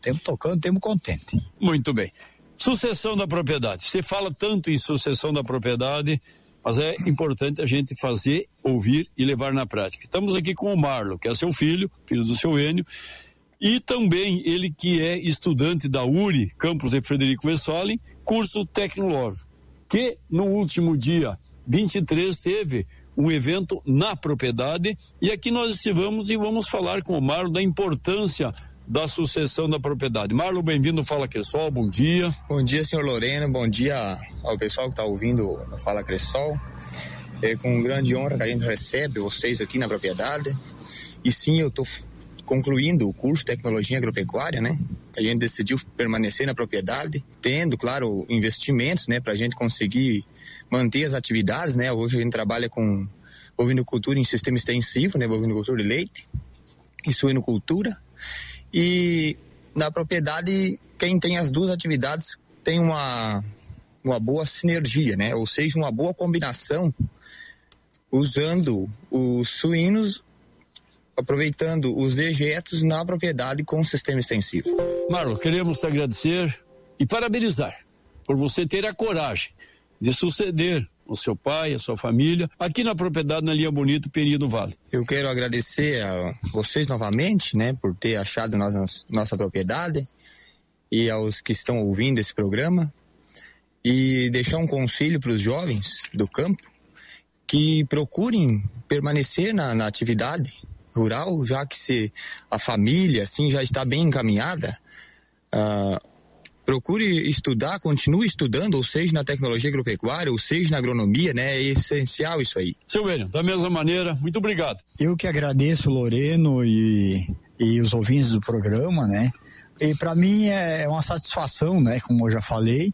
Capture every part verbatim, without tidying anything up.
Temos tocando, temos contente. Muito bem. Sucessão da propriedade. Você fala tanto em sucessão da propriedade, mas é importante a gente fazer, ouvir e levar na prática. Estamos aqui com o Marlon, que é seu filho, filho do seu Enio, e também ele que é estudante da U R I, campus de Frederico Westphalen, curso tecnológico, que no último dia vinte e três teve um evento na propriedade, e aqui nós estivemos e vamos falar com o Marlon da importância da sucessão da propriedade. Marlon, bem-vindo ao Fala Cressol, bom dia. Bom dia, senhor Loreno, bom dia ao pessoal que está ouvindo o Fala Cressol. É com grande honra que a gente recebe vocês aqui na propriedade. E sim, eu estou concluindo o curso de Tecnologia Agropecuária, né? A gente decidiu permanecer na propriedade, tendo, claro, investimentos, né, para a gente conseguir manter as atividades, né? Hoje a gente trabalha com bovinocultura em sistema extensivo, né? Bovinocultura de leite e suinocultura. E na propriedade, quem tem as duas atividades tem uma, uma boa sinergia, né? Ou seja, uma boa combinação, usando os suínos, aproveitando os dejetos na propriedade com o sistema extensivo. Marlon, queremos te agradecer e parabenizar por você ter a coragem de suceder o seu pai, a sua família, aqui na propriedade na Linha Bonito, Peri do Vale. Eu quero agradecer a vocês novamente, né, por ter achado nossa, nossa propriedade, e aos que estão ouvindo esse programa, e deixar um conselho para os jovens do campo, que procurem permanecer na, na atividade rural, já que se a família assim já está bem encaminhada, uh, procure estudar, continue estudando, ou seja, na tecnologia agropecuária, ou seja, na agronomia, né? É essencial isso aí. Seu Enio, da mesma maneira, muito obrigado. Eu que agradeço, Loreno, e, e os ouvintes do programa, né? E para mim é uma satisfação, né? Como eu já falei,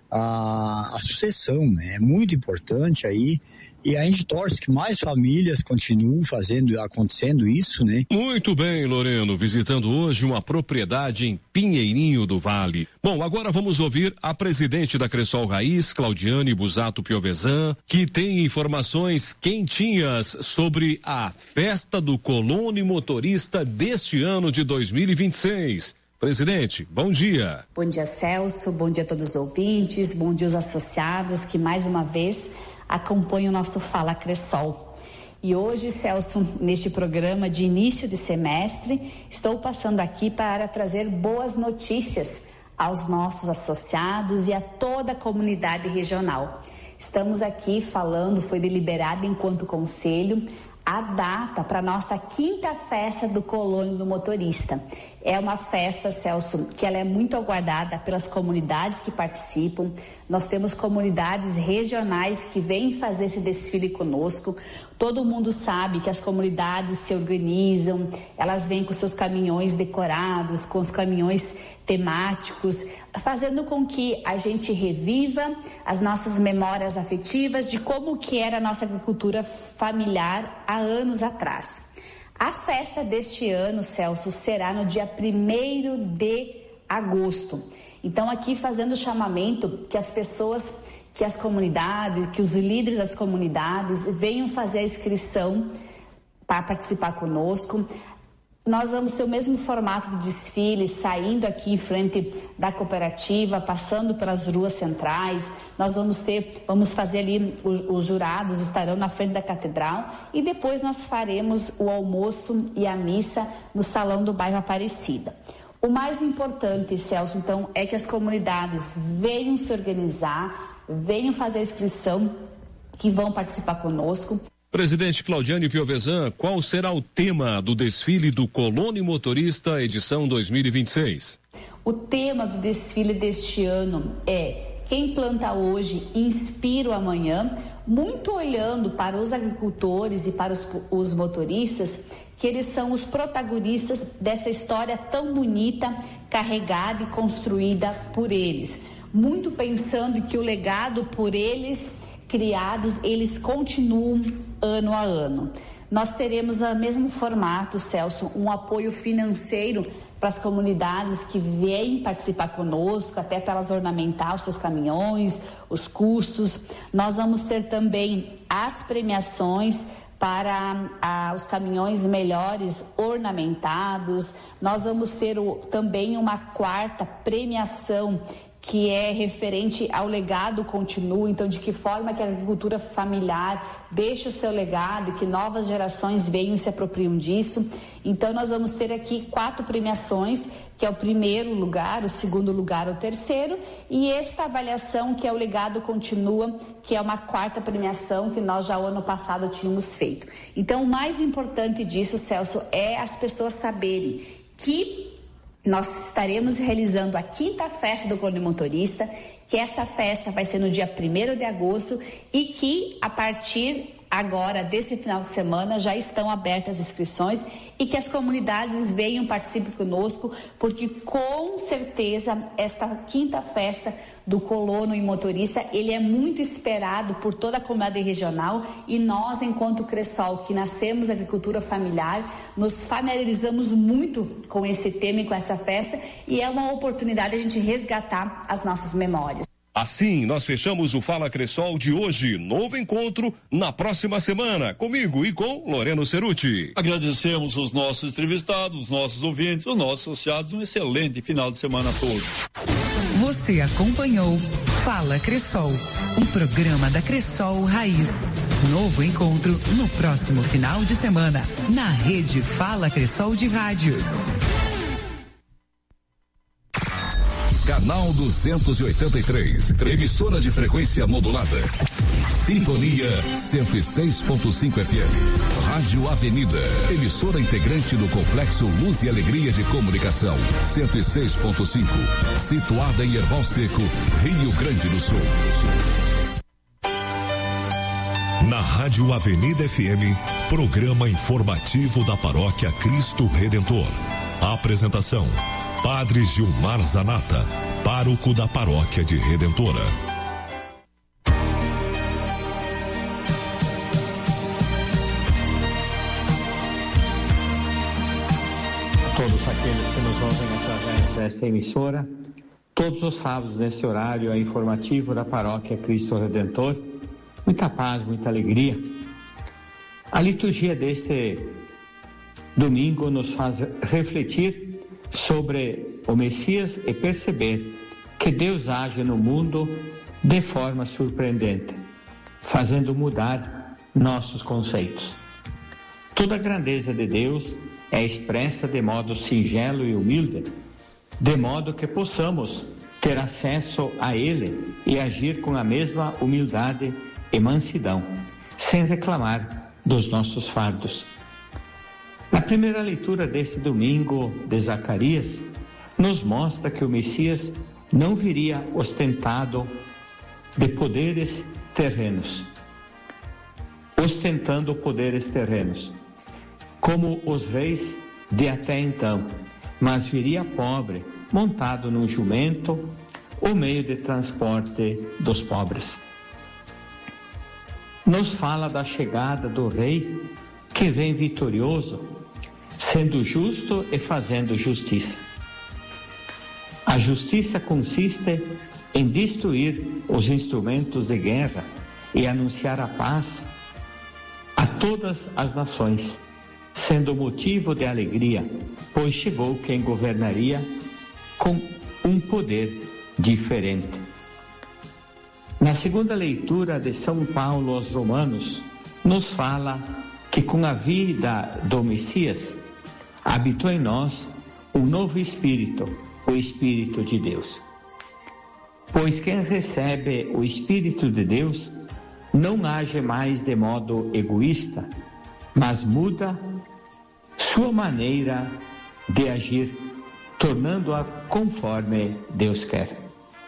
a, a sucessão, né? É muito importante aí. E a gente torce que mais famílias continuem fazendo, acontecendo isso, né? Muito bem, Loreno, visitando hoje uma propriedade em Pinheirinho do Vale. Bom, agora vamos ouvir a presidente da Cressol Raiz, Claudiane Busato Piovesan, que tem informações quentinhas sobre a festa do colono motorista deste ano de dois mil e vinte e seis. Presidente, bom dia. Bom dia, Celso, bom dia a todos os ouvintes, bom dia aos associados que mais uma vez acompanha o nosso Fala Cressol. E hoje, Celso, neste programa de início de semestre, estou passando aqui para trazer boas notícias aos nossos associados e a toda a comunidade regional. Estamos aqui falando, foi deliberado enquanto conselho, a data para a nossa quinta festa do Colono do Motorista. É uma festa, Celso, que ela é muito aguardada pelas comunidades que participam. Nós temos comunidades regionais que vêm fazer esse desfile conosco. Todo mundo sabe que as comunidades se organizam, elas vêm com seus caminhões decorados, com os caminhões temáticos, fazendo com que a gente reviva as nossas memórias afetivas de como que era a nossa agricultura familiar há anos atrás. A festa deste ano, Celso, será no dia primeiro de agosto. Então, aqui fazendo o chamamento que as pessoas, que as comunidades, que os líderes das comunidades venham fazer a inscrição para participar conosco. Nós vamos ter o mesmo formato de desfile, saindo aqui em frente da cooperativa, passando pelas ruas centrais. Nós vamos ter, vamos fazer ali, os, os jurados estarão na frente da catedral e depois nós faremos o almoço e a missa no salão do bairro Aparecida. O mais importante, Celso, então, é que as comunidades venham se organizar, venham fazer a inscrição, que vão participar conosco. Presidente Claudiane Piovesan, qual será o tema do desfile do Colono Motorista edição dois mil e vinte e seis? O tema do desfile deste ano é quem planta hoje, inspira o amanhã, muito olhando para os agricultores e para os, os motoristas, que eles são os protagonistas dessa história tão bonita, carregada e construída por eles. Muito pensando que o legado por eles criados, eles continuam ano a ano. Nós teremos o mesmo formato, Celso, um apoio financeiro para as comunidades que vêm participar conosco, até para elas ornamentar os seus caminhões, os custos. Nós vamos ter também as premiações para ah, os caminhões melhores ornamentados. Nós vamos ter o, também uma quarta premiação, que é referente ao legado contínuo, então de que forma que a agricultura familiar deixa o seu legado e que novas gerações venham e se apropriam disso. Então nós vamos ter aqui quatro premiações, que é o primeiro lugar, o segundo lugar, o terceiro, e esta avaliação que é o legado continua, que é uma quarta premiação que nós já o ano passado tínhamos feito. Então o mais importante disso, Celso, é as pessoas saberem que nós estaremos realizando a quinta festa do Clone Motorista, que essa festa vai ser no dia primeiro de agosto e que a partir agora desse final de semana já estão abertas as inscrições e que as comunidades venham, participem conosco, porque com certeza esta quinta festa do colono e motorista, ele é muito esperado por toda a comunidade regional, e nós, enquanto Cressol, que nascemos agricultura familiar, nos familiarizamos muito com esse tema e com essa festa, e é uma oportunidade de a gente resgatar as nossas memórias. Assim, nós fechamos o Fala Cressol de hoje. Novo encontro na próxima semana, comigo e com Loreno Ceruti. Agradecemos os nossos entrevistados, os nossos ouvintes, os nossos associados. Um excelente final de semana a todos. Você acompanhou Fala Cressol, um programa da Cressol Raiz. Novo encontro no próximo final de semana, na rede Fala Cressol de Rádios. Canal duzentos e oitenta e três, emissora de frequência modulada. Sintonia cento e seis ponto cinco F M. Rádio Avenida, emissora integrante do Complexo Luz e Alegria de Comunicação, cento e seis ponto cinco, situada em Erval Seco, Rio Grande do Sul. Na Rádio Avenida F M, programa informativo da Paróquia Cristo Redentor. Apresentação: Padre Gilmar Zanata, pároco da Paróquia de Redentora. Todos aqueles que nos ouvem através desta emissora, todos os sábados neste horário é informativo da Paróquia Cristo Redentor. Muita paz, muita alegria. A liturgia deste domingo nos faz refletir sobre o Messias e perceber que Deus age no mundo de forma surpreendente, fazendo mudar nossos conceitos. Toda a grandeza de Deus é expressa de modo singelo e humilde, de modo que possamos ter acesso a Ele e agir com a mesma humildade e mansidão, sem reclamar dos nossos fardos. Na primeira leitura deste domingo de Zacarias, nos mostra que o Messias não viria ostentado de poderes terrenos, ostentando poderes terrenos, como os reis de até então, mas viria pobre, montado num jumento, o meio de transporte dos pobres. Nos fala da chegada do rei que vem vitorioso, sendo justo e fazendo justiça. A justiça consiste em destruir os instrumentos de guerra e anunciar a paz a todas as nações, sendo motivo de alegria, pois chegou quem governaria com um poder diferente. Na segunda leitura de São Paulo aos Romanos, nos fala que com a vida do Messias habitou em nós um novo Espírito, o Espírito de Deus. Pois quem recebe o Espírito de Deus não age mais de modo egoísta, mas muda sua maneira de agir, tornando-a conforme Deus quer.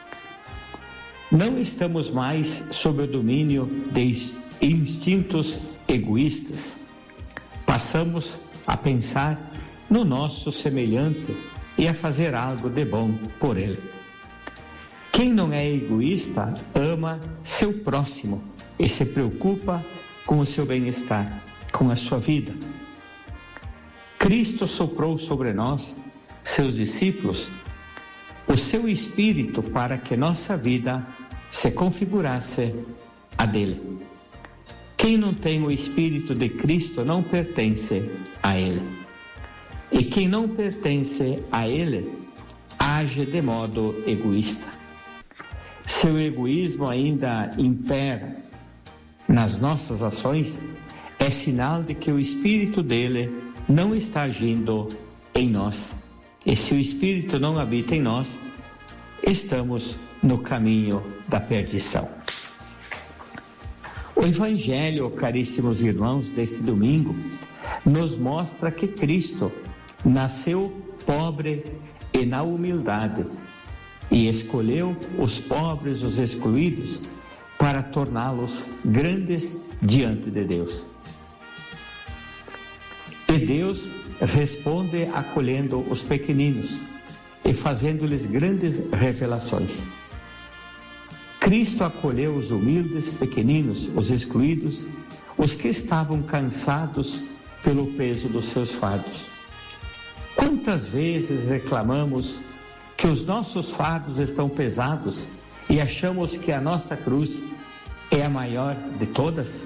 Não estamos mais sob o domínio de instintos egoístas. Passamos a pensar no nosso semelhante e a fazer algo de bom por ele. Quem não é egoísta ama seu próximo e se preocupa com o seu bem-estar, com a sua vida. Cristo soprou sobre nós, seus discípulos, o seu Espírito para que nossa vida se configurasse a dele. Que Quem não tem o Espírito de Cristo não pertence a Ele. E quem não pertence a Ele age de modo egoísta. Seu egoísmo ainda impera nas nossas ações, é sinal de que o Espírito dele não está agindo em nós. E se o Espírito não habita em nós, estamos no caminho da perdição. O Evangelho, caríssimos irmãos, deste domingo, nos mostra que Cristo nasceu pobre e na humildade e escolheu os pobres, os excluídos, para torná-los grandes diante de Deus. E Deus responde acolhendo os pequeninos e fazendo-lhes grandes revelações. Cristo acolheu os humildes, pequeninos, os excluídos, os que estavam cansados pelo peso dos seus fardos. Quantas vezes reclamamos que os nossos fardos estão pesados e achamos que a nossa cruz é a maior de todas?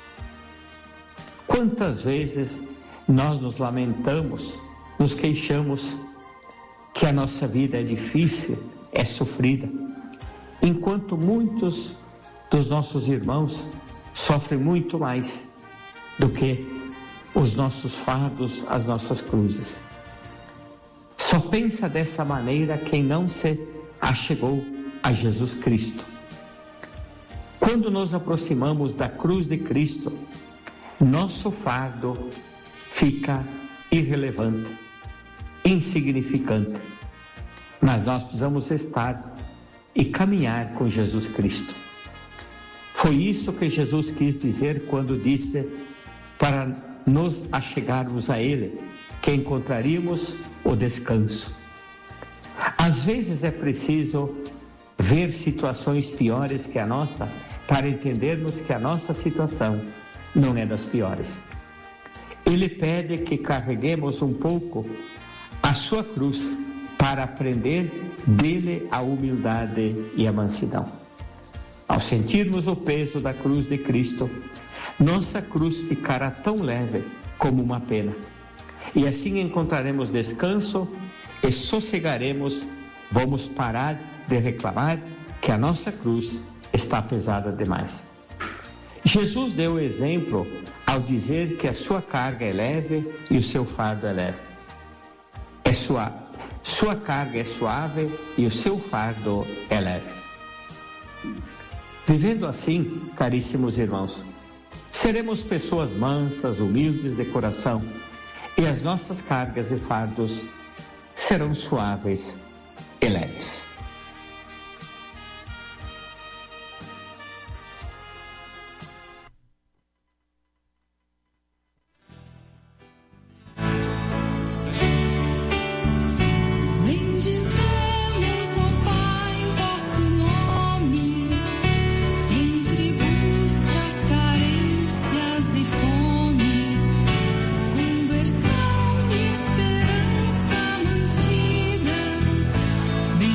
Quantas vezes nós nos lamentamos, nos queixamos que a nossa vida é difícil, é sofrida, enquanto muitos dos nossos irmãos sofrem muito mais do que os nossos fardos, as nossas cruzes. Só pensa dessa maneira quem não se achegou a Jesus Cristo. Quando nos aproximamos da cruz de Cristo, nosso fardo fica irrelevante, insignificante. Mas nós precisamos estar e caminhar com Jesus Cristo. Foi isso que Jesus quis dizer quando disse para nos achegarmos a Ele, que encontraríamos o descanso. Às vezes é preciso ver situações piores que a nossa para entendermos que a nossa situação não é das piores. Ele pede que carreguemos um pouco a sua cruz para aprender dele a humildade e a mansidão. Ao sentirmos o peso da cruz de Cristo, nossa cruz ficará tão leve como uma pena. E assim encontraremos descanso e sossegaremos, vamos parar de reclamar que a nossa cruz está pesada demais. Jesus deu o exemplo ao dizer que a sua carga é leve e o seu fardo é leve. É sua, sua carga é suave e o seu fardo é leve. Vivendo assim, caríssimos irmãos, seremos pessoas mansas, humildes de coração, e as nossas cargas e fardos serão suaves e leves. Bendizemos,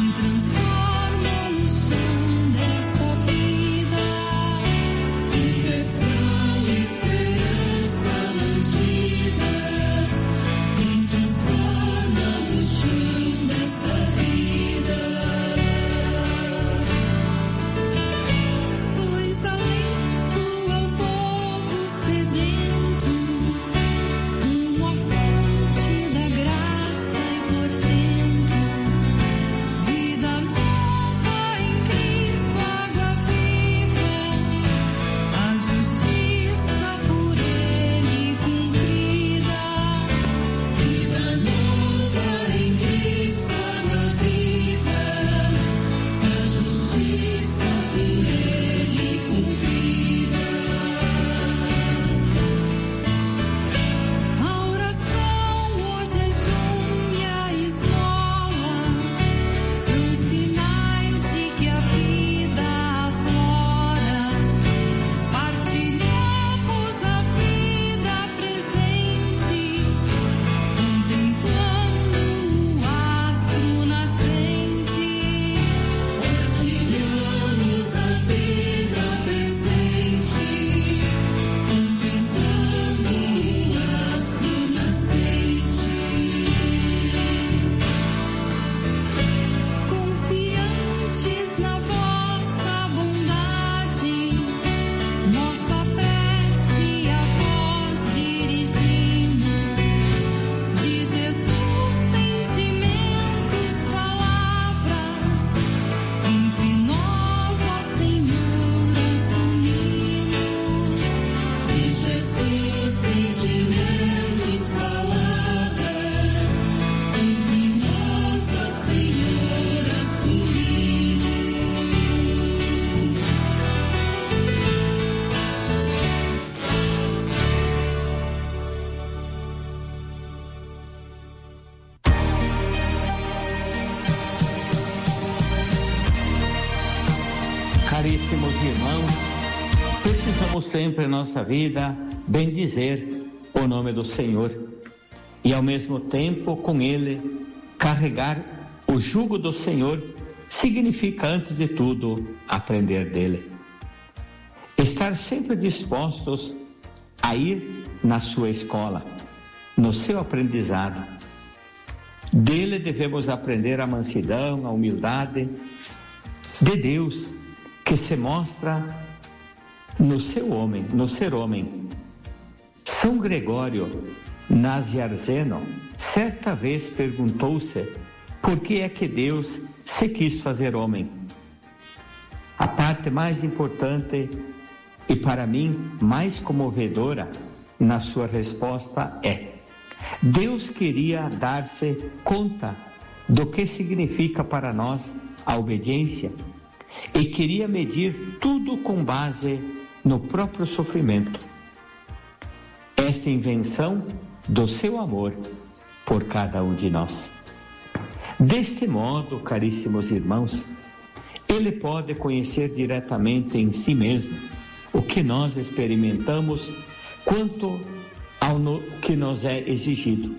Caríssimos irmãos, precisamos sempre em nossa vida bendizer o nome do Senhor e ao mesmo tempo com Ele carregar o jugo do Senhor significa antes de tudo aprender dele. Estar sempre dispostos a ir na sua escola, no seu aprendizado. Dele devemos aprender a mansidão, a humildade de Deus, que se mostra no seu homem, no ser homem. São Gregório Nazianzeno certa vez perguntou-se por que é que Deus se quis fazer homem. A parte mais importante e para mim mais comovedora na sua resposta é: Deus queria dar-se conta do que significa para nós a obediência e queria medir tudo com base no próprio sofrimento. Esta invenção do seu amor por cada um de nós. Deste modo, caríssimos irmãos, ele pode conhecer diretamente em si mesmo o que nós experimentamos quanto ao no, que nos é exigido.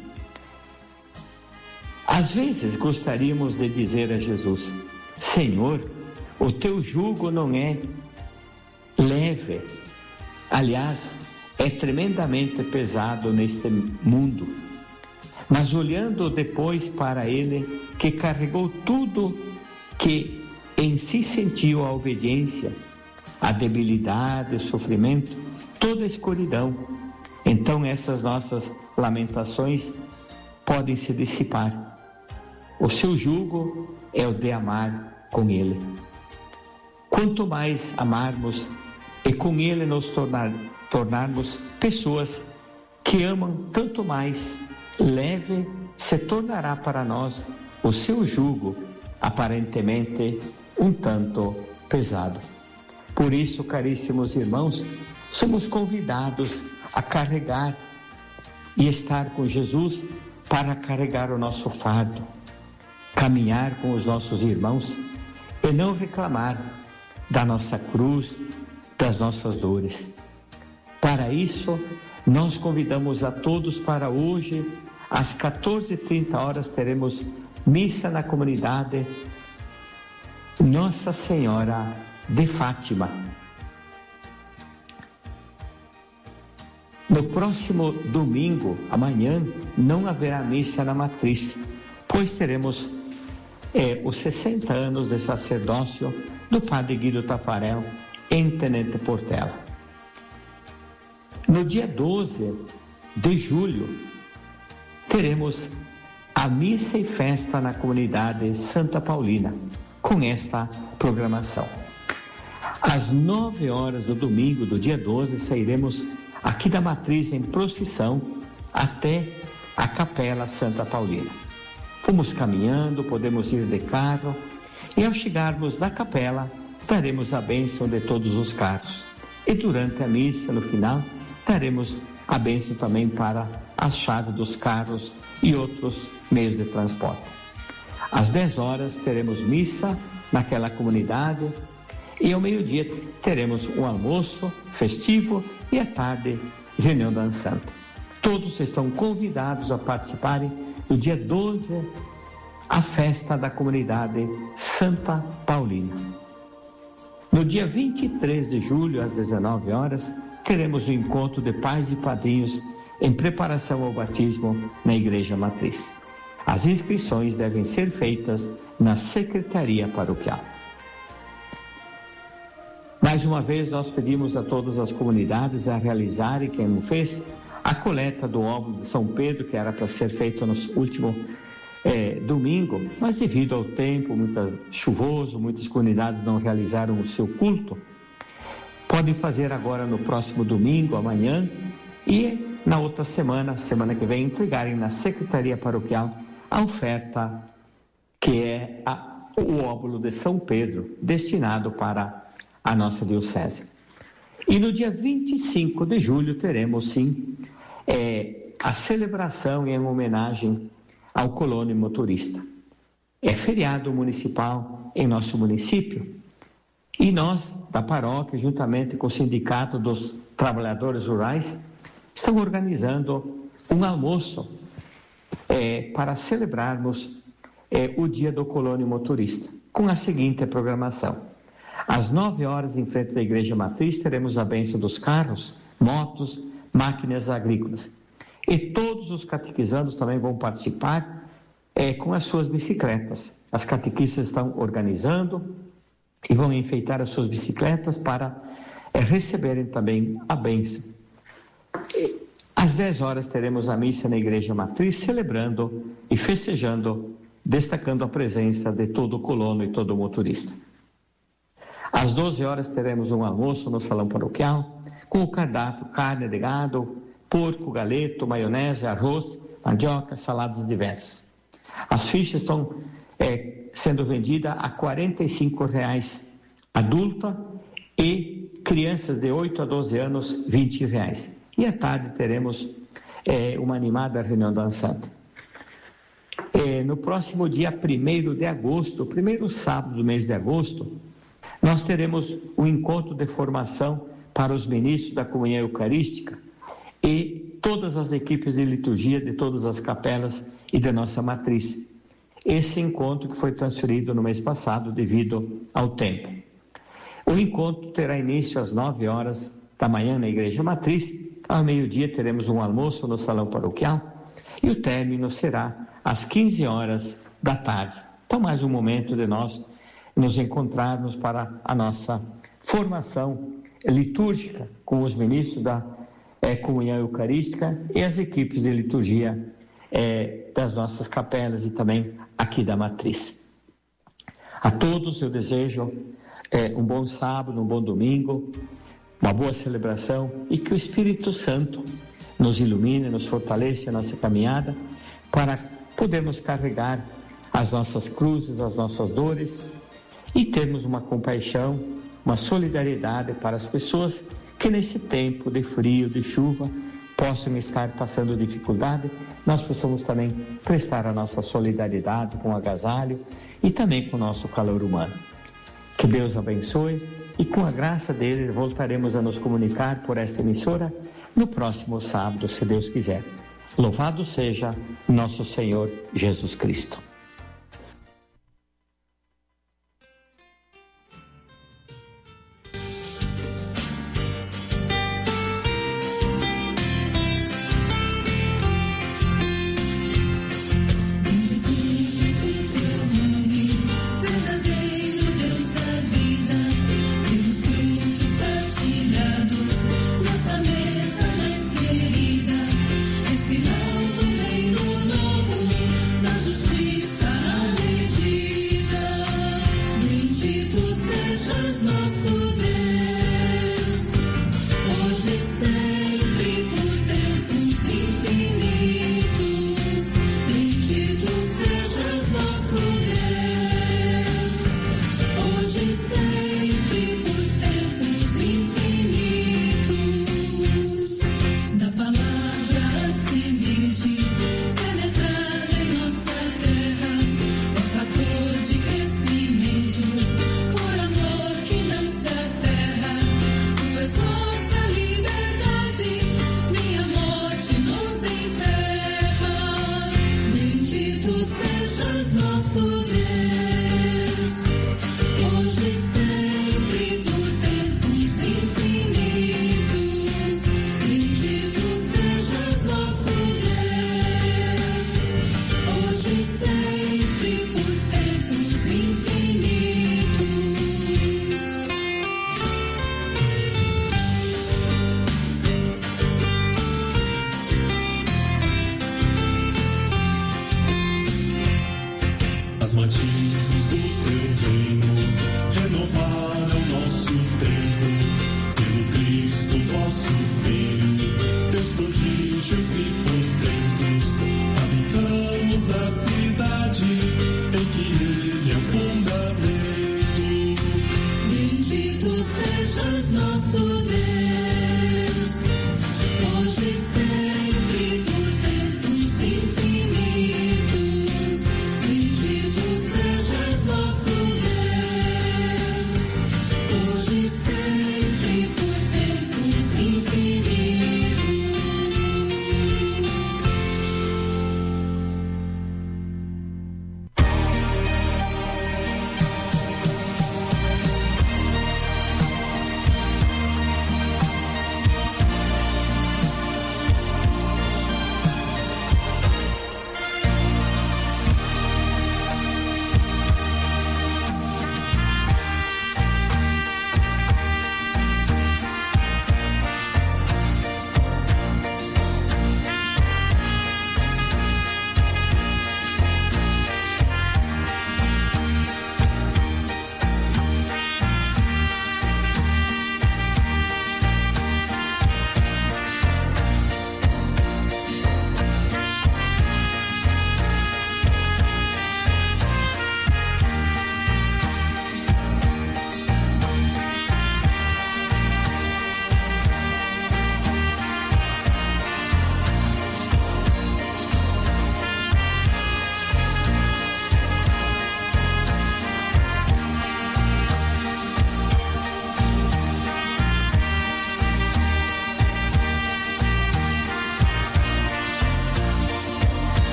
Às vezes gostaríamos de dizer a Jesus: Senhor, o teu jugo não é leve, aliás, é tremendamente pesado neste mundo. Mas olhando depois para ele, que carregou tudo que em si sentiu a obediência, a debilidade, o sofrimento, toda a escuridão, então essas nossas lamentações podem se dissipar. O seu jugo é o de amar com ele. Quanto mais amarmos e com ele nos tornar, tornarmos pessoas que amam, tanto mais leve se tornará para nós o seu jugo, aparentemente um tanto pesado. Por isso, caríssimos irmãos, somos convidados a carregar e estar com Jesus para carregar o nosso fardo, caminhar com os nossos irmãos e não reclamar da nossa cruz, das nossas dores. Para isso, nós convidamos a todos para hoje, às quatorze e trinta horas, teremos missa na comunidade Nossa Senhora de Fátima. No próximo domingo, amanhã, não haverá missa na matriz, pois teremos é, os sessenta anos de sacerdócio do Padre Guido Tafarel em Tenente Portela. No dia doze de julho, teremos a missa e festa na comunidade Santa Paulina, com esta programação. Às nove horas do domingo, do dia doze, sairemos aqui da matriz em procissão até a Capela Santa Paulina. Fomos caminhando, podemos ir de carro, e ao chegarmos na capela, daremos a bênção de todos os carros. E durante a missa, no final, daremos a bênção também para as chaves dos carros e outros meios de transporte. Às dez horas, teremos missa naquela comunidade, e ao meio-dia teremos um almoço festivo e à tarde reunião dançante. Todos estão convidados a participarem no dia doze, a festa da comunidade Santa Paulina. No dia vinte e três de julho, às dezenove horas, teremos o encontro de pais e padrinhos em preparação ao batismo na Igreja Matriz. As inscrições devem ser feitas na Secretaria Paroquial. Mais uma vez, nós pedimos a todas as comunidades a realizarem, quem não fez, a coleta do óbolo de São Pedro, que era para ser feito no último é, domingo, mas devido ao tempo muito chuvoso, muitas comunidades não realizaram o seu culto. Podem fazer agora no próximo domingo, amanhã, e na outra semana, semana que vem, entregarem na Secretaria Paroquial a oferta que é a, o óbolo de São Pedro, destinado para a nossa diocese. E no dia vinte e cinco de julho teremos, sim, é, a celebração em homenagem ao colono motorista. É feriado municipal em nosso município E nós, da paróquia, juntamente com o Sindicato dos Trabalhadores Rurais, estamos organizando um almoço é, para celebrarmos é, o Dia do Colono Motorista, com a seguinte programação. Às nove horas, em frente da Igreja Matriz, teremos a bênção dos carros, motos, máquinas agrícolas. E todos os catequizandos também vão participar é, com as suas bicicletas. As catequistas estão organizando e vão enfeitar as suas bicicletas para é, receberem também a bênção. Às dez horas teremos a missa na Igreja Matriz, celebrando e festejando, destacando a presença de todo colono e todo motorista. Às doze horas teremos um almoço no salão paroquial, com o cardápio carne de gado, porco, galeto, maionese, arroz, mandioca, saladas diversas. As fichas estão é, sendo vendidas a quarenta e cinco reais adulta e crianças de oito a doze anos, vinte reais. E à tarde teremos é, uma animada reunião dançante. É, no próximo dia primeiro de agosto, o primeiro sábado do mês de agosto, nós teremos um encontro de formação para os ministros da comunhão eucarística e todas as equipes de liturgia de todas as capelas e da nossa matriz. Esse encontro que foi transferido no mês passado devido ao tempo. O encontro terá início às nove horas da manhã na Igreja Matriz. Ao meio-dia teremos um almoço no salão paroquial e o término será às quinze horas da tarde. Então, mais um momento de nós nos encontrarmos para a nossa formação litúrgica com os ministros da é, comunhão eucarística e as equipes de liturgia é, das nossas capelas e também aqui da matriz. A todos eu desejo é, um bom sábado, um bom domingo, uma boa celebração e que o Espírito Santo nos ilumine, nos fortaleça a nossa caminhada para podermos carregar as nossas cruzes, as nossas dores e termos uma compaixão, uma solidariedade para as pessoas que nesse tempo de frio, de chuva, possam estar passando dificuldade, nós possamos também prestar a nossa solidariedade com agasalho e também com o nosso calor humano. Que Deus abençoe e com a graça dele voltaremos a nos comunicar por esta emissora no próximo sábado, se Deus quiser. Louvado seja nosso Senhor Jesus Cristo. Justiça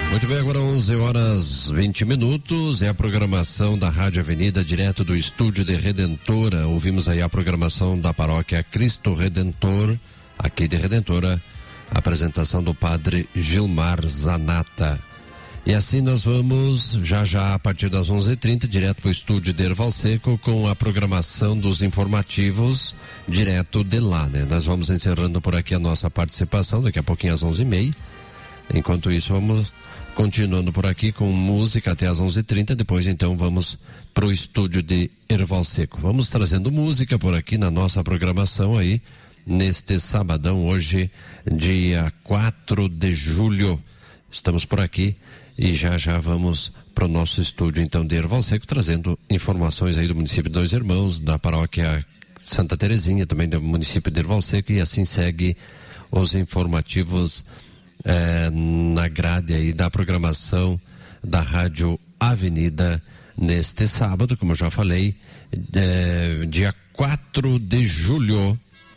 Muito bem, agora onze horas vinte minutos, é a programação da Rádio Avenida, direto do estúdio de Redentora. Ouvimos aí a programação da paróquia Cristo Redentor, aqui de Redentora, a apresentação do padre Gilmar Zanata. E assim nós vamos, já já a partir das onze e trinta, direto para o estúdio de Erval Seco, com a programação dos informativos, direto de lá, né? Nós vamos encerrando por aqui a nossa participação, daqui a pouquinho às onze e meia. Enquanto isso, vamos continuando por aqui com música até às onze e trinta, depois então vamos para o estúdio de Erval Seco. Vamos trazendo música por aqui na nossa programação aí, neste sabadão, hoje, dia quatro de julho. Estamos por aqui e já já vamos para o nosso estúdio então de Erval Seco, trazendo informações aí do município de Dois Irmãos, da paróquia Santa Terezinha, também do município de Erval Seco, e assim segue os informativos É, na grade aí da programação da Rádio Avenida neste sábado, como eu já falei, é, dia quatro de julho.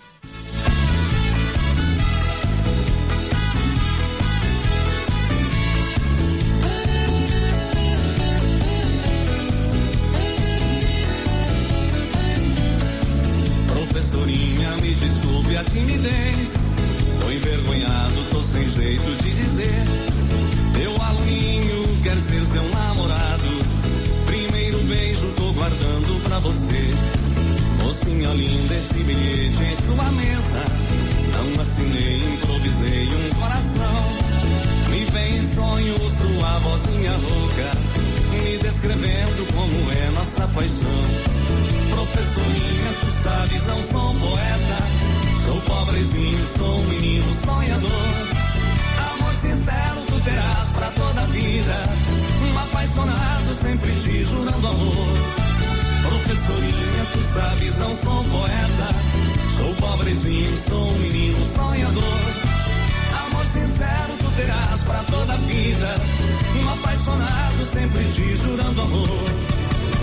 Professorinha, me desculpe a timidez, tô envergonhado, tô sem jeito de dizer. Meu aluninho quer ser seu namorado. Primeiro beijo tô guardando pra você. Mocinha linda, esse bilhete em sua mesa. Não assinei, improvisei um coração. Me vem em sonho sua vozinha rouca, me descrevendo como é nossa paixão. Professorinha, tu sabes, não sou poeta, sou pobrezinho, sou um menino sonhador. Amor sincero tu terás pra toda a vida, um apaixonado sempre te jurando amor. Professorinha, tu sabes, não sou poeta, sou pobrezinho, sou um menino sonhador. Amor sincero tu terás pra toda a vida, um apaixonado sempre te jurando amor.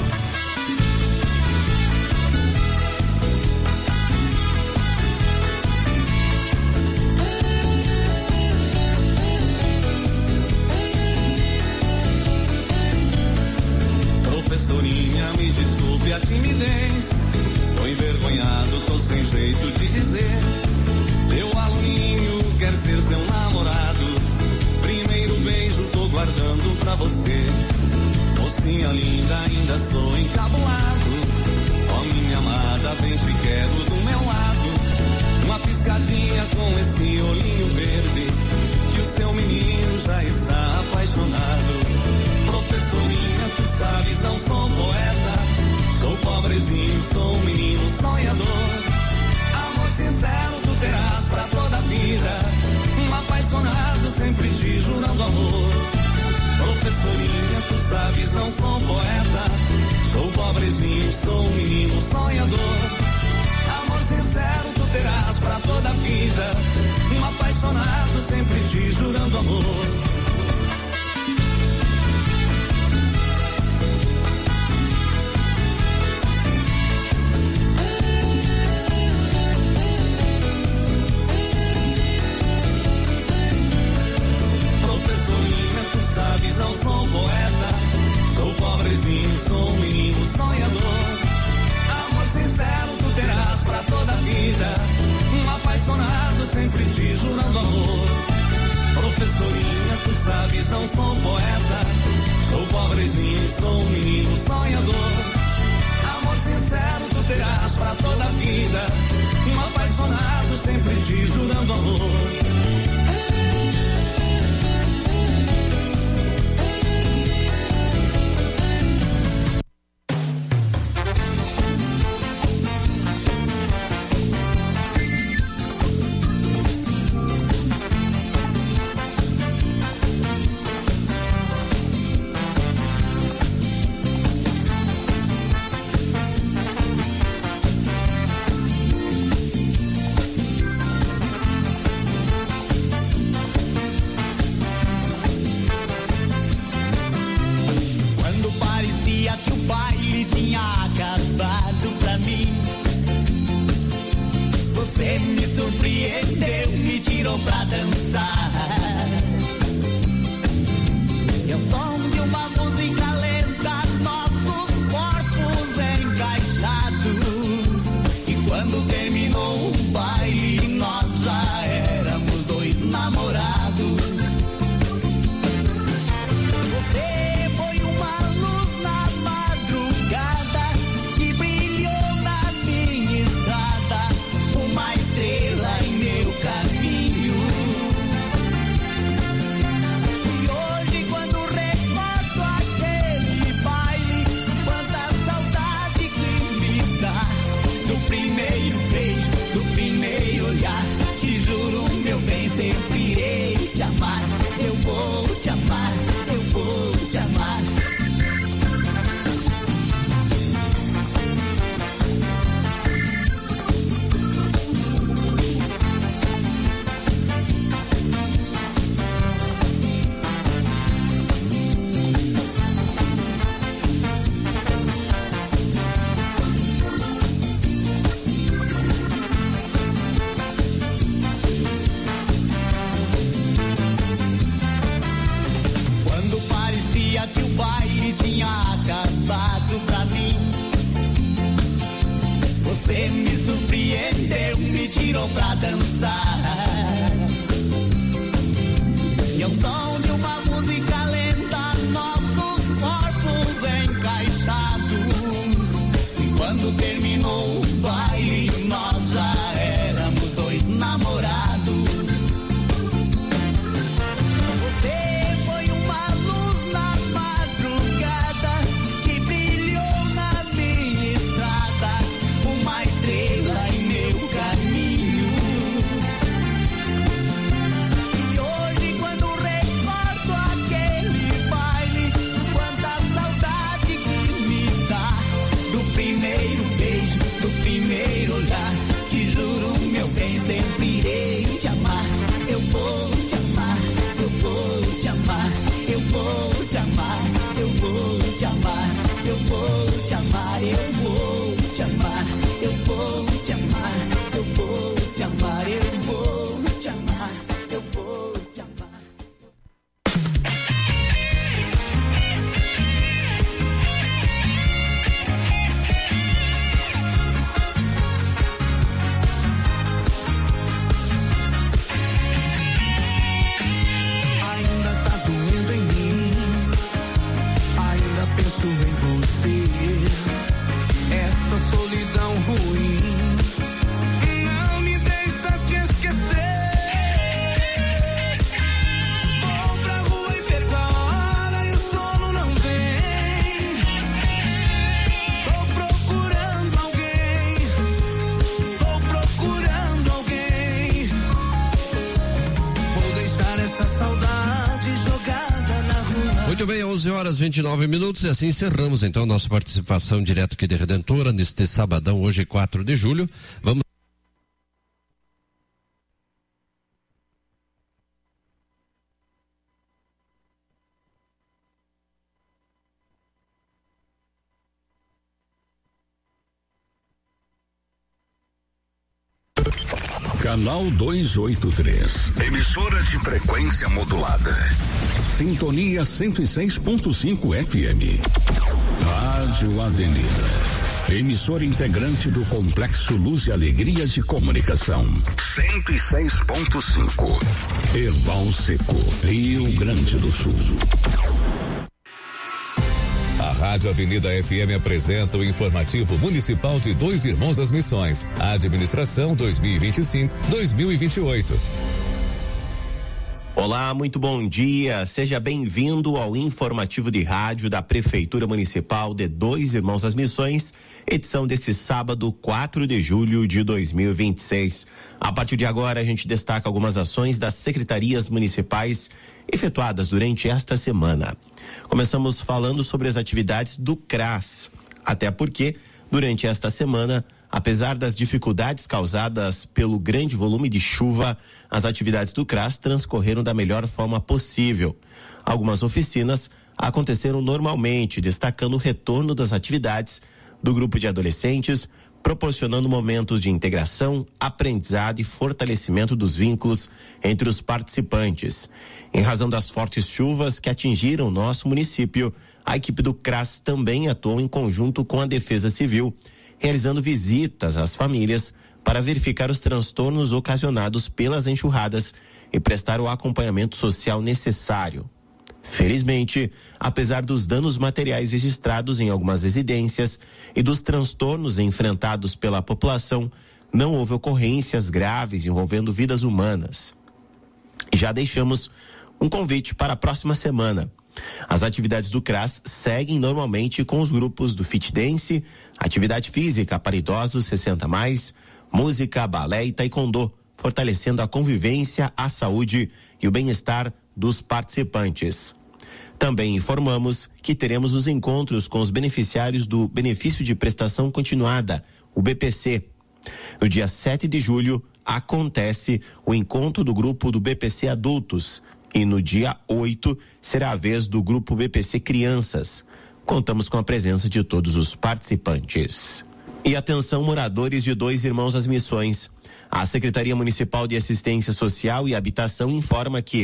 Professorinha, me desculpe a timidez, tô envergonhado, tô sem jeito de dizer. Meu aluninho quer ser seu namorado. Primeiro beijo tô guardando pra você. Mocinha linda, ainda sou encabulado. Ó minha amada, vem te quero do meu lado. Uma piscadinha com esse olhinho verde, que o seu menino já está apaixonado. Professorinha, tu sabes, não sou poeta, sou pobrezinho, sou um menino sonhador. Amor sincero tu terás pra toda a vida, um apaixonado sempre te jurando amor. Professorinha, tu sabes, não sou poeta, sou pobrezinho, sou um menino sonhador. Amor sincero tu terás pra toda a vida, um apaixonado sempre te jurando amor. Sabes, não sou poeta, sou pobrezinho, sou um menino sonhador. Amor sincero tu terás pra toda a vida, um apaixonado sempre te jurando amor. Professorinha, tu sabes, não sou poeta, sou pobrezinho, sou um menino sonhador. Amor sincero tu terás pra toda a vida, um apaixonado sempre te jurando amor. virou pra dançar. E ao som de uma música lenta, nossos corpos encaixados. E quando terminou o baile, nós já éramos dois namorados. Você foi uma luz na madrugada que brilhou na minha estrada, uma estrela em meu caminho. E hoje, quando recordo aquele baile, quanta saudade que me dá do primeiro beijo, do primeiro olhar. Te juro, meu bem, sempre irei te amar. Eu vou te amar, eu vou te amar, eu vou te amar, eu vou te amar, eu vou te amar, eu vou te amar, eu vou te amar, eu vou te amar, eu vou te amar, eu vou te amar. Ainda tá doendo em mim, ainda penso em você. Essa solidão ruim não me deixa te esquecer. Vou pra rua e perco a hora e o sono não vem. Tô procurando alguém, tô procurando alguém. Vou deixar essa saudade jogada na rua. Muito bem, onze horas e vinte e nove minutos, e assim encerramos então nossa participação direto aqui de Redentora neste sabadão, hoje quatro de julho. Vamos Canal duzentos e oitenta e três. Emissora de frequência modulada. Sintonia cento e seis ponto cinco F M. Rádio Avenida. Emissora integrante do Complexo Luz e Alegria de Comunicação. cento e seis ponto cinco. Erval Seco, Rio Grande do Sul. A Rádio Avenida F M apresenta o informativo municipal de Dois Irmãos das Missões. Administração dois mil e vinte e cinco, dois mil e vinte e oito. Olá, muito bom dia. Seja bem-vindo ao informativo de rádio da Prefeitura Municipal de Dois Irmãos das Missões, edição desse sábado, quatro de julho de dois mil e vinte e seis. A partir de agora, a gente destaca algumas ações das secretarias municipais efetuadas durante esta semana. Começamos falando sobre as atividades do CRAS, até porque, durante esta semana, apesar das dificuldades causadas pelo grande volume de chuva, as atividades do CRAS transcorreram da melhor forma possível. Algumas oficinas aconteceram normalmente, destacando o retorno das atividades do grupo de adolescentes, proporcionando momentos de integração, aprendizado e fortalecimento dos vínculos entre os participantes. Em razão das fortes chuvas que atingiram o nosso município, a equipe do CRAS também atuou em conjunto com a Defesa Civil, realizando visitas às famílias para verificar os transtornos ocasionados pelas enxurradas e prestar o acompanhamento social necessário. Felizmente, apesar dos danos materiais registrados em algumas residências e dos transtornos enfrentados pela população, não houve ocorrências graves envolvendo vidas humanas. Já deixamos um convite para a próxima semana. As atividades do CRAS seguem normalmente com os grupos do Fit Dance, atividade física para idosos sessenta mais, música, balé e taekwondo, fortalecendo a convivência, a saúde e o bem-estar dos participantes. Também informamos que teremos os encontros com os beneficiários do Benefício de Prestação Continuada, o B P C. No dia sete de julho, acontece o encontro do grupo do B P C Adultos e no dia oito será a vez do grupo B P C Crianças. Contamos com a presença de todos os participantes. E atenção, moradores de Dois Irmãos das Missões. A Secretaria Municipal de Assistência Social e Habitação informa que,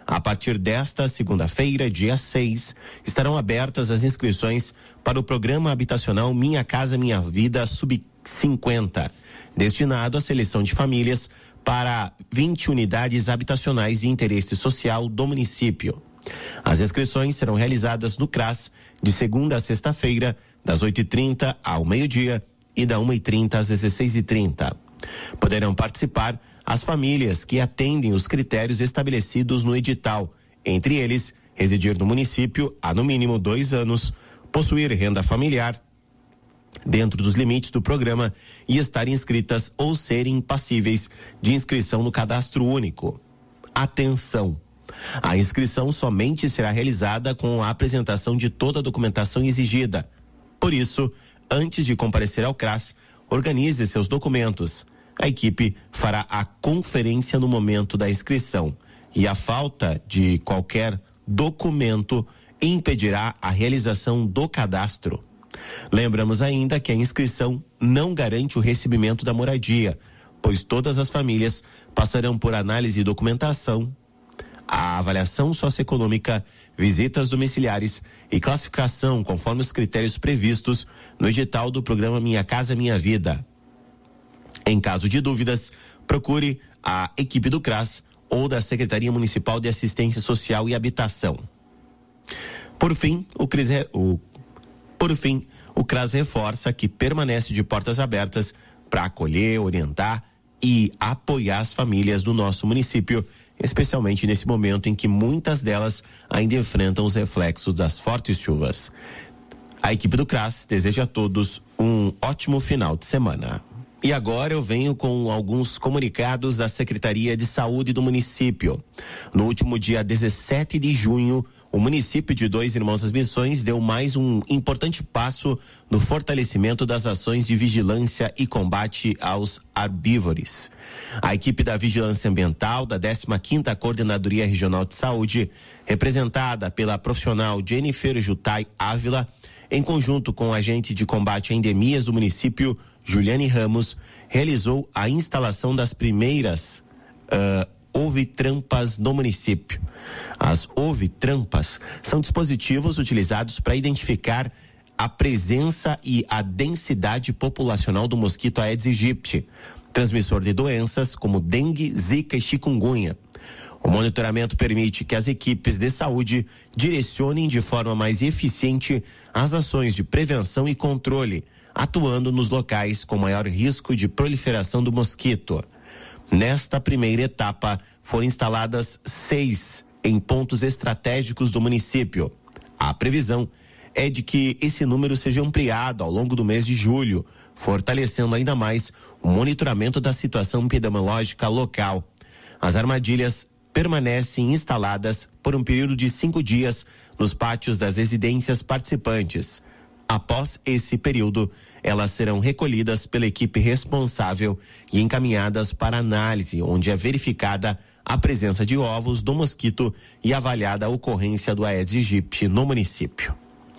A partir desta segunda-feira, dia seis, estarão abertas as inscrições para o programa habitacional Minha Casa Minha Vida Sub cinquenta, destinado à seleção de famílias para vinte unidades habitacionais de interesse social do município. As inscrições serão realizadas no CRAS de segunda a sexta-feira, das oito e trinta ao meio-dia e da uma e trinta às dezesseis e trinta. Poderão participar as famílias que atendem os critérios estabelecidos no edital, entre eles, residir no município há no mínimo dois anos, possuir renda familiar dentro dos limites do programa e estar inscritas ou serem passíveis de inscrição no cadastro único. Atenção! A inscrição somente será realizada com a apresentação de toda a documentação exigida. Por isso, antes de comparecer ao CRAS, organize seus documentos. A equipe fará a conferência no momento da inscrição e a falta de qualquer documento impedirá a realização do cadastro. Lembramos ainda que a inscrição não garante o recebimento da moradia, pois todas as famílias passarão por análise e documentação, a avaliação socioeconômica, visitas domiciliares e classificação conforme os critérios previstos no edital do programa Minha Casa Minha Vida. Em caso de dúvidas, procure a equipe do CRAS ou da Secretaria Municipal de Assistência Social e Habitação. Por fim, o CRAS, o, por fim, o CRAS reforça que permanece de portas abertas para acolher, orientar e apoiar as famílias do nosso município, especialmente nesse momento em que muitas delas ainda enfrentam os reflexos das fortes chuvas. A equipe do CRAS deseja a todos um ótimo final de semana. E agora eu venho com alguns comunicados da Secretaria de Saúde do município. No último dia dezessete de junho, o município de Dois Irmãos das Missões deu mais um importante passo no fortalecimento das ações de vigilância e combate aos herbívoros. A equipe da Vigilância Ambiental da décima quinta Coordenadoria Regional de Saúde, representada pela profissional Jennifer Jutai Ávila, em conjunto com o agente de combate a endemias do município, Juliane Ramos, realizou a instalação das primeiras uh, ovitrampas no município. As ovitrampas são dispositivos utilizados para identificar a presença e a densidade populacional do mosquito Aedes aegypti, transmissor de doenças como dengue, zika e chikungunya. O monitoramento permite que as equipes de saúde direcionem de forma mais eficiente as ações de prevenção e controle, atuando nos locais com maior risco de proliferação do mosquito. Nesta primeira etapa, foram instaladas seis em pontos estratégicos do município. A previsão é de que esse número seja ampliado ao longo do mês de julho, fortalecendo ainda mais o monitoramento da situação epidemiológica local. As armadilhas permanecem instaladas por um período de cinco dias nos pátios das residências participantes. Após esse período, elas serão recolhidas pela equipe responsável e encaminhadas para análise, onde é verificada a presença de ovos do mosquito e avaliada a ocorrência do Aedes aegypti no município.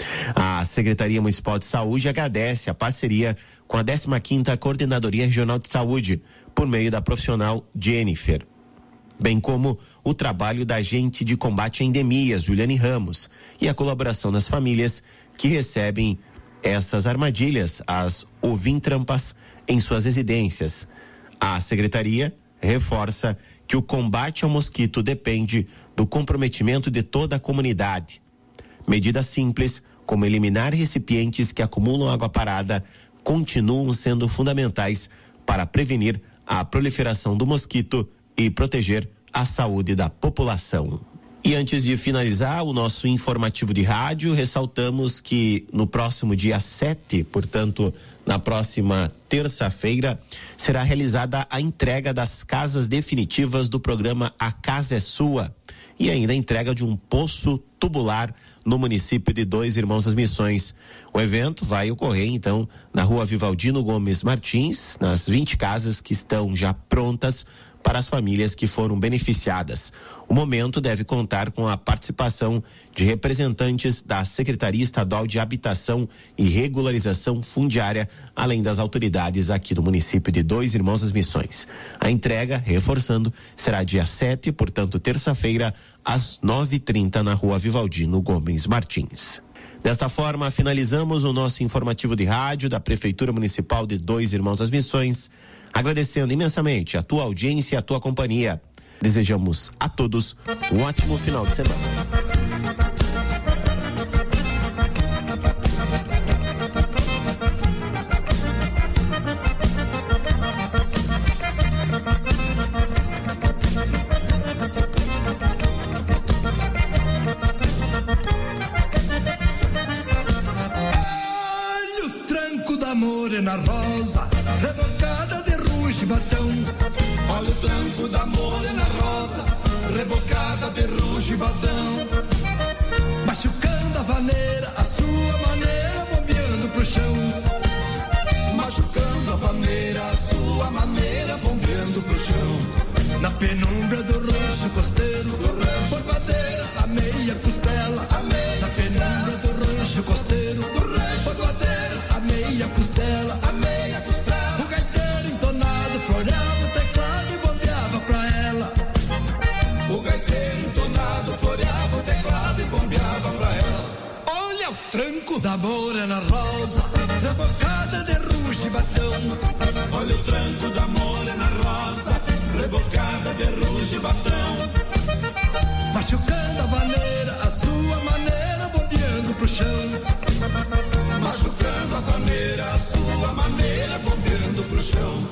A Secretaria Municipal de Saúde agradece a parceria com a décima quinta Coordenadoria Regional de Saúde, por meio da profissional Jennifer, bem como o trabalho da agente de combate a endemias, Juliane Ramos, e a colaboração das famílias que recebem essas armadilhas, as ovintrampas, em suas residências. A Secretaria reforça que o combate ao mosquito depende do comprometimento de toda a comunidade. Medidas simples, como eliminar recipientes que acumulam água parada, continuam sendo fundamentais para prevenir a proliferação do mosquito e proteger a saúde da população. E antes de finalizar o nosso informativo de rádio, ressaltamos que no próximo dia sete, portanto, na próxima terça-feira, será realizada a entrega das casas definitivas do programa A Casa é Sua e ainda a entrega de um poço tubular no município de Dois Irmãos das Missões. O evento vai ocorrer, então, na rua Vivaldino Gomes Martins, nas vinte casas que estão já prontas para as famílias que foram beneficiadas. O momento deve contar com a participação de representantes da Secretaria Estadual de Habitação e Regularização Fundiária, além das autoridades aqui do município de Dois Irmãos das Missões. A entrega, reforçando, será dia sete, portanto, terça-feira, às nove e trinta, na Rua Vivaldino Gomes Martins. Desta forma, finalizamos o nosso informativo de rádio da Prefeitura Municipal de Dois Irmãos das Missões, agradecendo imensamente a tua audiência e a tua companhia. Desejamos a todos um ótimo final de semana. Morena rosa, rebocada de ruge batão. Olha o tranco da morena rosa, rebocada de ruge batão. Machucando a vaneira, a sua maneira, bombeando pro chão. Machucando a vaneira, a sua maneira, bombeando pro chão. Na penumbra do roxo costeiro, borbadeira, a meia costela. A meia Na penumbra do roxo costeiro, borbadeira, a meia costela, a meia costela. O gaiteiro entonado floreava o teclado e bombeava pra ela. O gaiteiro entonado floreava o teclado e bombeava pra ela. Olha o tranco da morena rosa, rebocada de ruge batão. Olha o tranco da morena rosa, rebocada de ruge batão. Machucando a vaneira, a sua maneira, bombeando pro chão. Machucando a vaneira, a sua maneira, bombeando pro chão.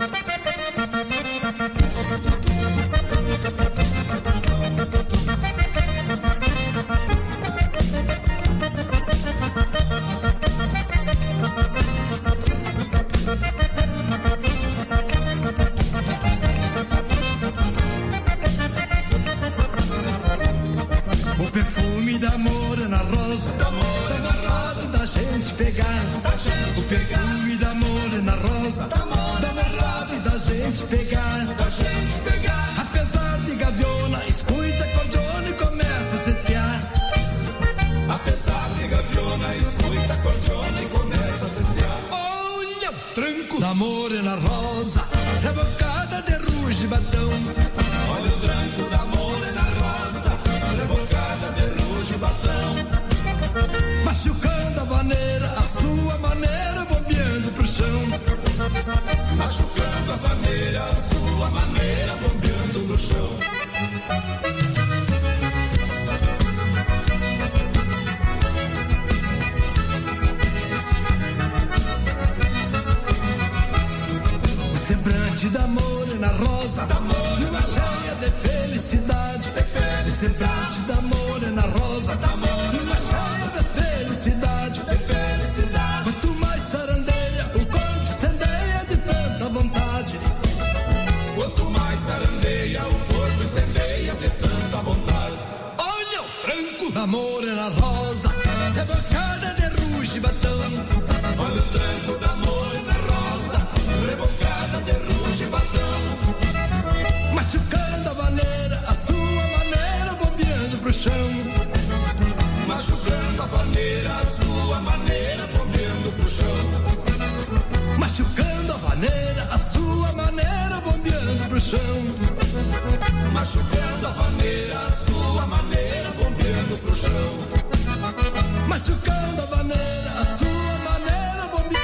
O perfume da morena rosa, da morena rosa, da gente pegar. O perfume da morena rosa, da morena rosa, da gente pegar. Da gente pegar. Apesar de gaviona, escuta cordiona e começa a se espiar. Apesar de gaviona, escuta cordiona e começa a se espiar. Olha o tranco da morena rosa, rebocada de ruge batão. Olha o tranco da morena rosa, rebocada de ruge batão. Machucando a vaneira, a sua maneira, bombeando pro chão. Machucando a vaneira, a sua maneira, bombeando pro chão. O semblante da morena rosa, da morena cheia de felicidade. O semblante da morena rosa, da morena cheia de felicidade. De felicidade. Quanto mais sarandeia, o corpo incendeia de tanta vontade. Quanto mais sarandeia, o corpo incendeia de tanta vontade. Olha o tranco da morena rosa, rebocada de ruge batão. Olha o tranco da morena rosa, rebocada de ruge batão. Machucando a vaneira, a sua maneira, bombeando pro chão. Machucando a vaneira, a sua maneira, bombeando pro chão. Machucando a vaneira, a sua maneira, bombeando pro chão. Machucando a vaneira, a sua maneira, bombeando pro chão. Machucando a vaneira, a sua maneira, bombeando.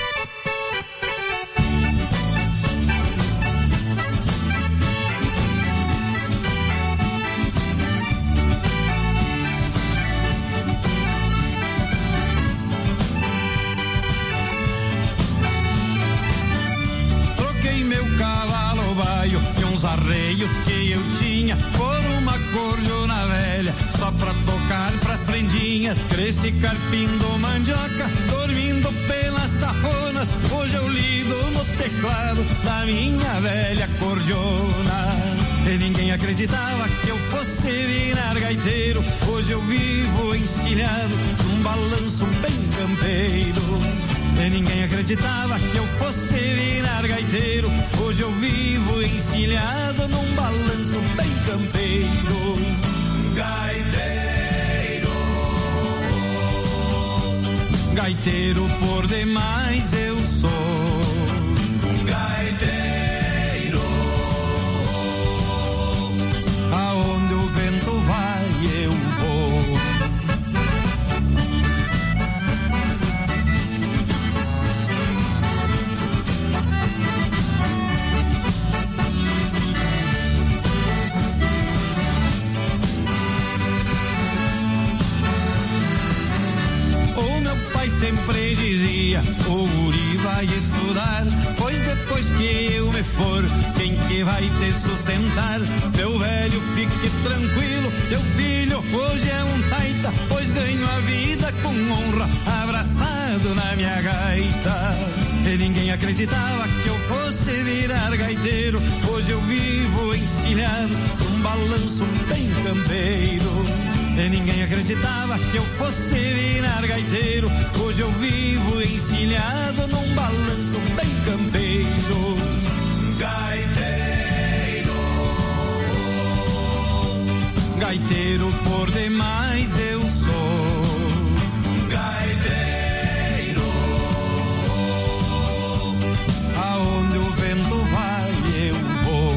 Meu cavalo baio e uns arreios que eu tinha por uma cordiona velha, só pra tocar pras prendinhas. Cresci carpindo mandioca, dormindo pelas tafonas. Hoje eu lido no teclado da minha velha cordiona. E ninguém acreditava que eu fosse virar gaiteiro. Hoje eu vivo encilhado num balanço bem campeiro. E ninguém acreditava que eu fosse virar gaiteiro. Hoje eu vivo encilhado num balanço bem campeiro. Gaiteiro, gaiteiro por demais eu sou. Gaiteiro, aonde o vento vai eu vou. Sempre dizia, o guri vai estudar, pois depois que eu me for, quem que vai te sustentar? Meu velho, fique tranquilo, teu filho hoje é um taita, pois ganho a vida com honra, abraçado na minha gaita. E ninguém acreditava que eu fosse virar gaiteiro, hoje eu vivo encilhado, um balanço bem campeiro. E ninguém acreditava que eu fosse virar gaiteiro, hoje eu vivo encilhado num balanço bem campeiro. Gaiteiro, gaiteiro por demais eu sou. Gaiteiro, aonde o vento vai eu vou.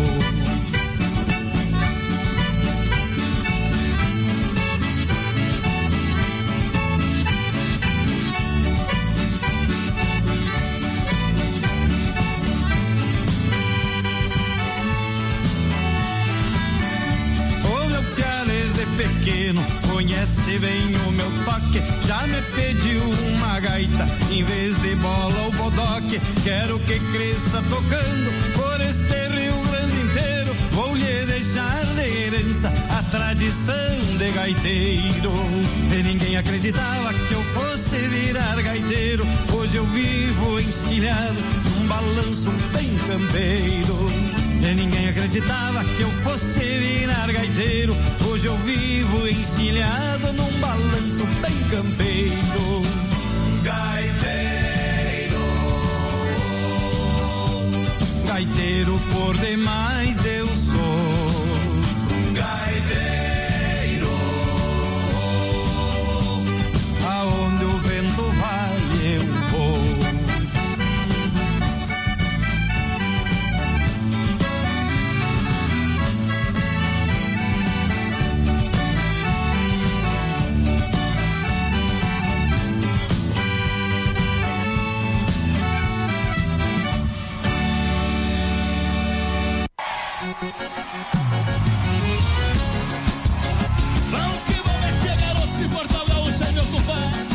Pequeno, conhece bem o meu toque, já me pediu uma gaita, em vez de bola ou bodoque, quero que cresça tocando por este Rio Grande inteiro, vou lhe deixar de herança a tradição de gaiteiro. E ninguém acreditava que eu fosse virar gaiteiro, hoje eu vivo encilhado, um balanço bem campeiro. E ninguém acreditava que eu fosse virar gaiteiro, hoje eu vivo encilhado num balanço bem campeiro. Gaiteiro, gaiteiro por demais eu sou. Gaiteiro, aonde o vento vai eu vou. Vamos que vamos, meter garoto, se portar o gaúcho aí me ocupar.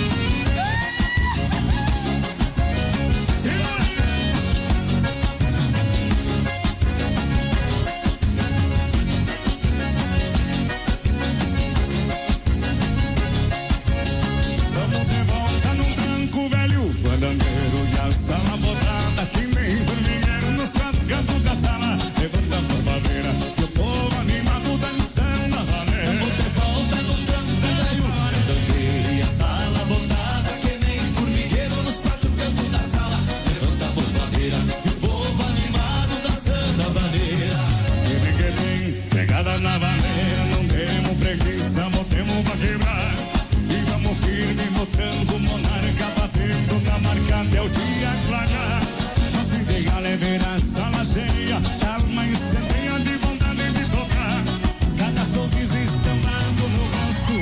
Vamos de volta num tranco velho, fandangueiro e a sala botada, que nem formigueiro nos quatro cantos da sala. Levanta a porvadeira e o povo animado dançando a valer. Vamos de volta num tranco velho, fandangueiro e a sala botada, que nem formigueiro nos quatro cantos da sala. Levanta a porvadeira e o povo animado dançando a vaneira. Quem que tem pegada na vaneira, não temos preguiça, botemos pra quebrar. E vamos firme botando monarca, batendo na marca até o dia clarear. Nosso ideal é ver a sala cheia, alma incendeia de vontade de tocar. Cada sorriso estampado no rosto.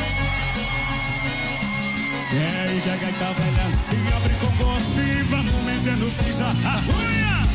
É aí que a gaita velha se abre com gosto e vamos metendo ficha. Arruia!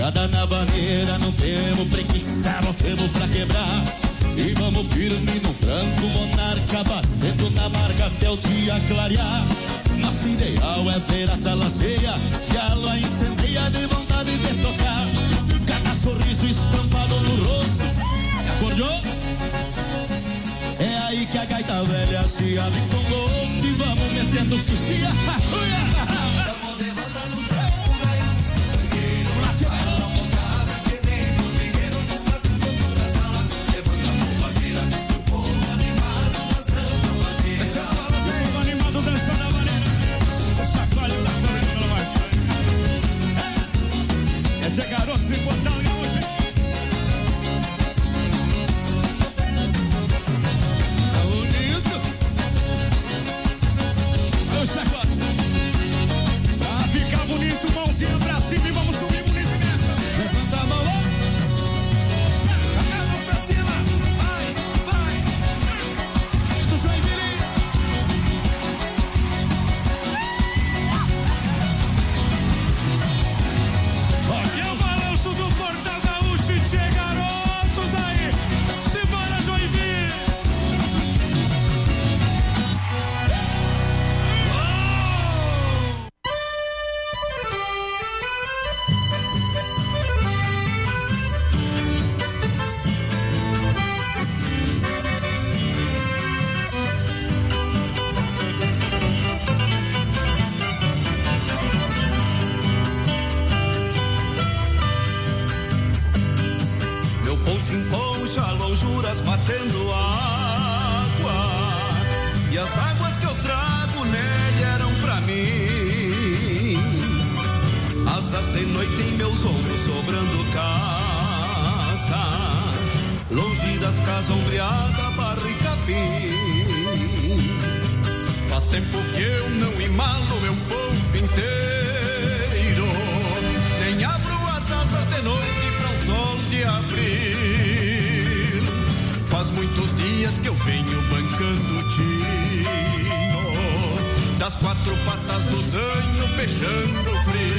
Gada na vaneira, não temos preguiça, não temos pra quebrar. E vamos firme no tranco, monarca, batendo na marca até o dia clarear. Nosso ideal é ver a sala cheia e a lua incendeia de vontade de tocar. Cada sorriso estampado no rosto. Acordou? É aí que a gaita velha se abre com gosto e vamos metendo ficha. Vamos levantando o tranco, velho. Vamos lá, tio. É garotos em Portal Gaúcho. Tá bonito. Olha o sacode. Pra ficar bonito, mãozinha pra cima e vamos subir bonito nessa. Levanta a mão, ó. A mão pra cima. Vai, vai. Do Joinville. Do Portal Gaúcho, tchê, garotos aí, simbora Joinville. Poncha, lonjuras batendo água. E as águas que eu trago nele eram pra mim. Asas de noite em meus ombros sobrando casa. Longe das casas ombreada, barro e capim. Faz tempo que eu não imalo meu poncho inteiro. Nem abro as asas de noite pra um sol de abril. Faz muitos dias que eu venho bancando o tino das quatro patas do zanho, fechando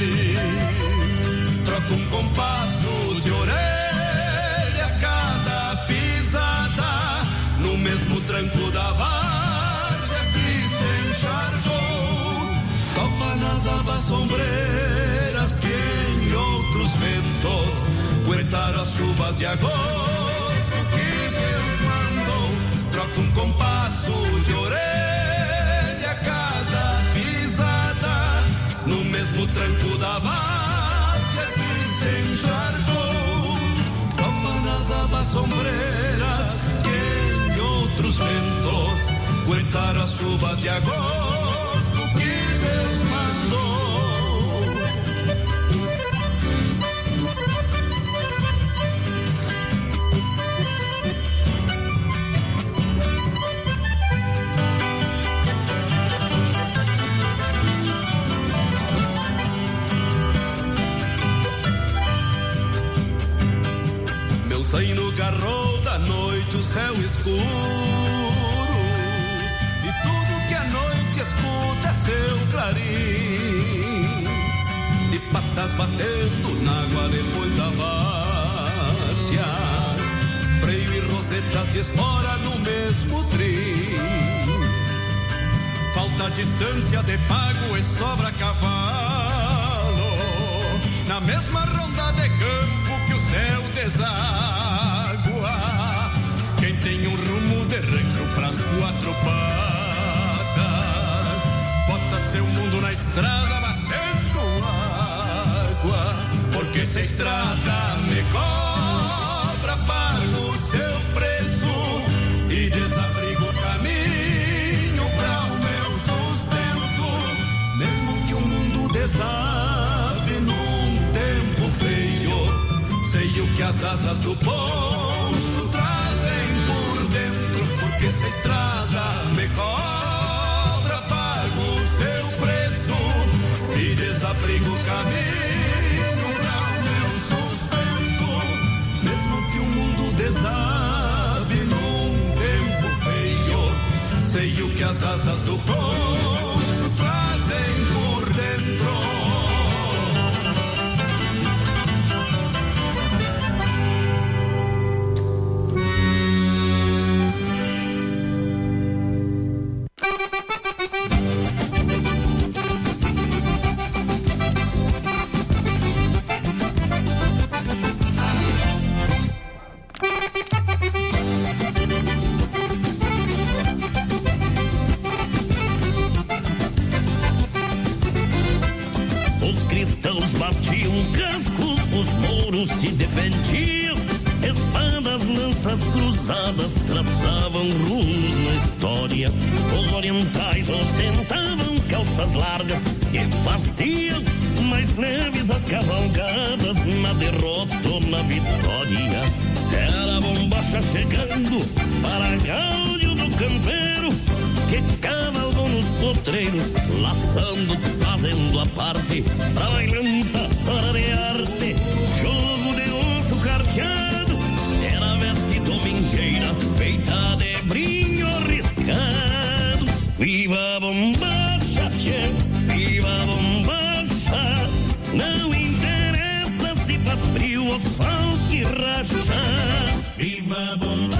frio. Troco um compasso de orelha a cada pisada, no mesmo tranco da várzea que se encharcou. Topa nas abas sombreiras que em outros ventos aguentaram as chuvas de agosto. Troco um compasso de orelha a cada pisada, no mesmo tranco da várzea que se encharcou. Topa nas abas sombreiras que em outros ventos aguentaram as chuvas de agosto que Deus mandou. Sai no garrou da noite o céu escuro, e tudo que a noite escuta é seu clarim, e patas batendo na água depois da várzea, freio e rosetas de espora no mesmo trim. Falta distância de pago e sobra cavalo, na mesma ronda de campo que o céu deságua. Quem tem um rumo de rancho pras quatro patas, bota seu mundo na estrada batendo água. Porque se a estrada me cobra, pago seu preço e desabrigo o caminho pra o meu sustento. Mesmo que o mundo desabe num tempo feio, sei o que as asas do poncho trazem por dentro. Porque se a estrada me cobra, pago seu preço e desabrigo o caminho pra o meu sustento. Mesmo que o mundo desabe num tempo feio, sei o que as asas do poncho trazem por dentro. guerreiros se defendiam, espadas, lanças cruzadas traçavam rumos na história. Os orientais ostentavam calças largas e faziam mais leves as cavalgadas na derrota ou na vitória. Era a bombacha chegando para gáudio do campeiro, que cavalgou nos potreiros, laçando, fazendo a parte, pra bailanta, hora de arte, jogo de osso carteado, era veste domingueira, feita de brinho riscado. Viva a bombacha, tchê, viva a bombacha, não interessa se faz frio ou sol que racha. Viva a bombacha.